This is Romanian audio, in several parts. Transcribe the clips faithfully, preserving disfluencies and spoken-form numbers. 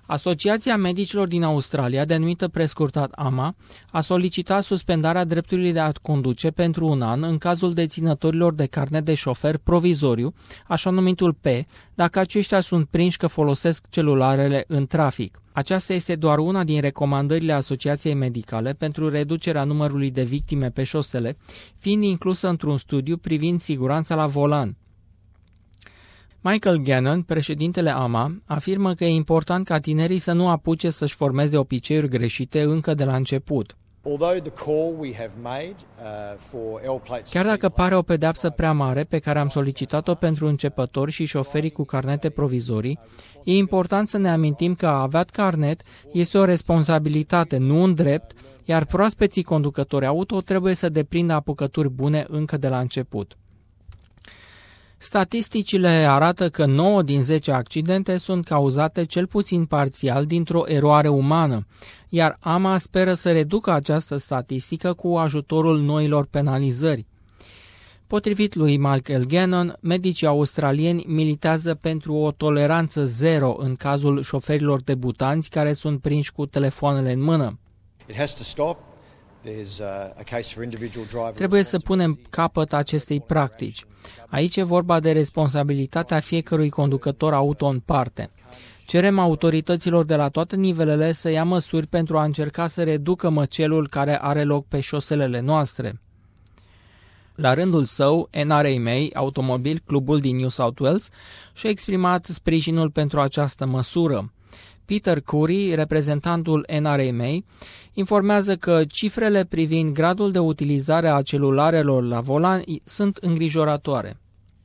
Asociația Medicilor din Australia, denumită prescurtat A M A, a solicitat suspendarea dreptului de a conduce pentru un an în cazul deținătorilor de carnet de șofer provizoriu, așa numitul P, dacă aceștia sunt prinși că folosesc celularele în trafic. Aceasta este doar una din recomandările Asociației Medicale pentru reducerea numărului de victime pe șosele, fiind inclusă într-un studiu privind siguranța la volan. Michael Gannon, președintele A M A, afirmă că e important ca tinerii să nu apuce să-și formeze obiceiuri greșite încă de la început. Chiar dacă pare o pedeapsă prea mare pe care am solicitat-o pentru începători și șoferii cu carnete provizorii, e important să ne amintim că a avea carnet este o responsabilitate, nu un drept, iar proaspeții conducători auto trebuie să deprindă apucături bune încă de la început. Statisticile arată că nouă din zece accidente sunt cauzate cel puțin parțial dintr-o eroare umană, iar A M A speră să reducă această statistică cu ajutorul noilor penalizări. Potrivit lui Michael Gannon, medicii australieni militează pentru o toleranță zero în cazul șoferilor debutanți care sunt prinși cu telefoanele în mână. Trebuie să punem capăt acestei practici. Aici e vorba de responsabilitatea fiecărui conducător auto în parte. Cerem autorităților de la toate nivelele să ia măsuri pentru a încerca să reducă măcelul care are loc pe șoselele noastre. La rândul său, N R A M A, Automobil, clubul din New South Wales, și-a exprimat sprijinul pentru această măsură. Peter Curry, reprezentantul N R A M A, informează că cifrele privind gradul de utilizare a celularelor la volan sunt îngrijorătoare.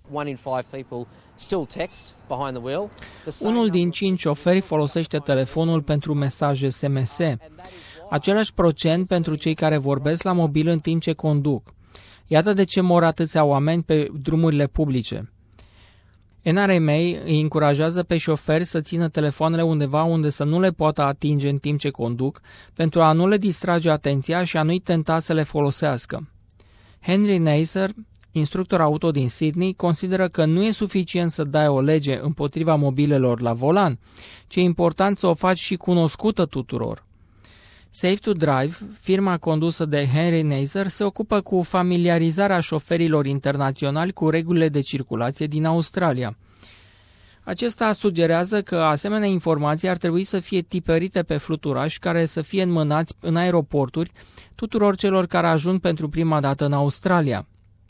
Unul din cinci șoferi folosește telefonul pentru mesaje S M S. Același procent pentru cei care vorbesc la mobil în timp ce conduc. Iată de ce mor atâția oameni pe drumurile publice. N R A M A îi încurajează pe șoferi să țină telefoanele undeva unde să nu le poată atinge în timp ce conduc, pentru a nu le distrage atenția și a nu-i tenta să le folosească. Henry Neisser, instructor auto din Sydney, consideră că nu e suficient să dai o lege împotriva mobilelor la volan, ci e important să o faci și cunoscută tuturor. Safe to Drive, firma condusă de Henry Neisser, se ocupă cu familiarizarea șoferilor internaționali cu regulile de circulație din Australia. Acesta sugerează că asemenea informații ar trebui să fie tipărite pe fluturași care să fie înmânați în aeroporturi tuturor celor care ajung pentru prima dată în Australia.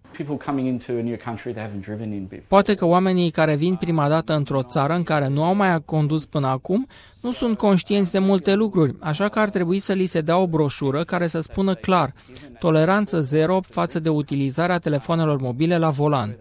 Poate că oamenii care vin prima dată într-o țară în care nu au mai condus până acum nu sunt conștienți de multe lucruri, așa că ar trebui să li se dea o broșură care să spună clar toleranță zero față de utilizarea telefonelor mobile la volan.